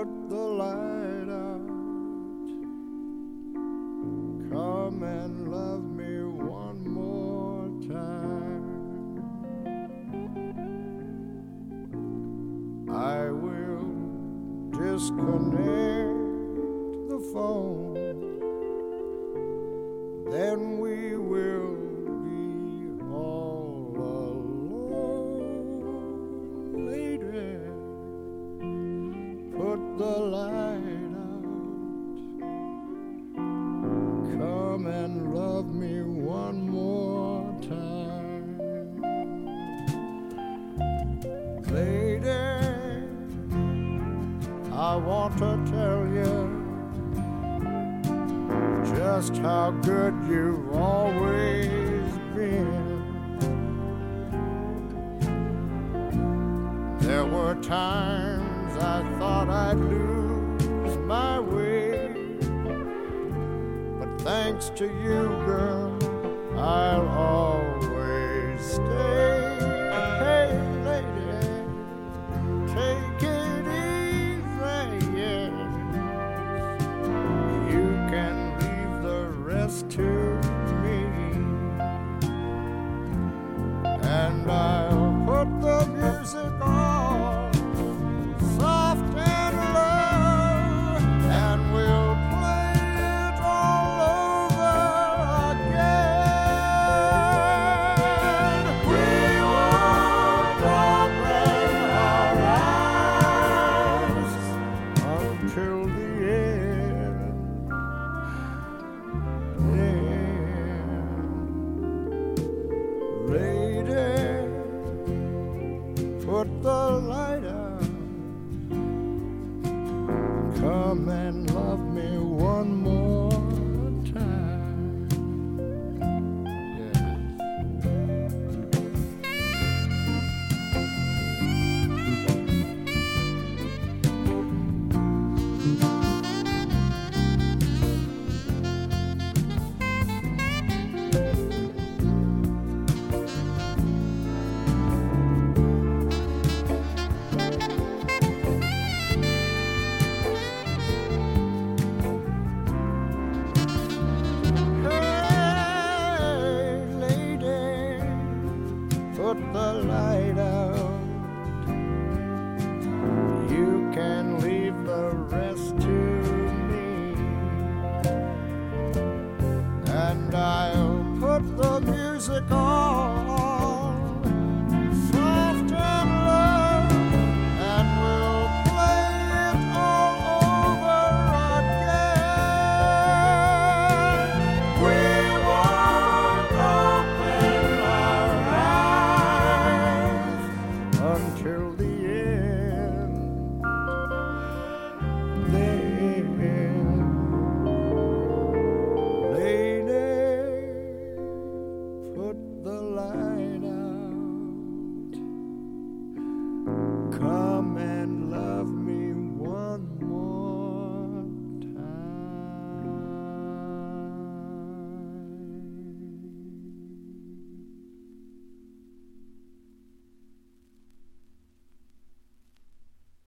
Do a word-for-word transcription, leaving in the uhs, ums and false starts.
put the light out. Come and love me one more time. I will disconnect the phone, then we will be all alone. Lady, put the light out. Come and love me one more time. Lady, I want to tell you just how good you've always been. There were times I thought I'd lose my way, but thanks to you, girl, I'll always stay. Hey, lady, take it easy, yeah. You can leave the rest to me, and I'll put the music on soft and low, and we'll play it all over again. We won't open our eyes until the end. Yeah. Lady, put the light out. Come and love me one more time. Yes. Hey, lady, put the light out. You can leave the rest to me, and I'll put the music on soft and low, and we'll play it all over again. We won't open our eyes until the